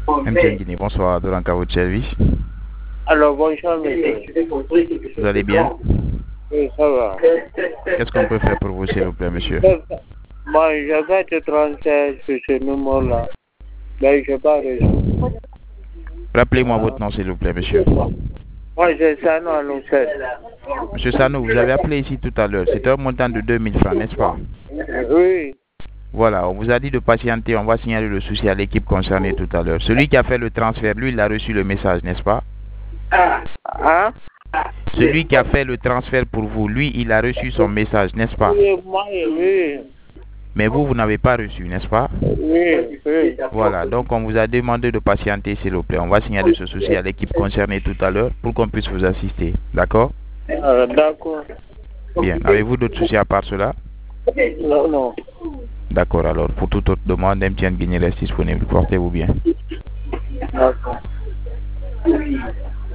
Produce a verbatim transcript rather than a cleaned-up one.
M T N Guinée, bonsoir, de à votre service. Alors, bonjour, monsieur. Vous allez bien? Oui, ça va. Qu'est-ce qu'on peut faire pour vous, s'il vous plaît, monsieur? Moi, je vais te transférer sur ce numéro-là. Mais je n'ai pas reçu. Rappelez-moi votre nom, s'il vous plaît, monsieur. Moi, c'est Sano à Lucette. Monsieur Sano, vous avez appelé ici tout à l'heure. C'était un montant de deux mille francs, n'est-ce pas? Oui. Voilà, on vous a dit de patienter. On va signaler le souci à l'équipe concernée tout à l'heure. Celui qui a fait le transfert, lui, il a reçu le message, n'est-ce pas? Hein? Celui qui a fait le transfert pour vous, lui, il a reçu son message, n'est-ce pas? Oui, moi, oui. Mais vous, vous n'avez pas reçu, n'est-ce pas? Oui, oui. Voilà, donc on vous a demandé de patienter, s'il vous plaît. On va signaler ce souci à l'équipe concernée tout à l'heure pour qu'on puisse vous assister. D'accord? Euh, D'accord. Bien. Avez-vous d'autres soucis à part cela? Non, non. D'accord, alors, pour toute autre demande, M T N Guinée reste disponible. Portez-vous bien. D'accord.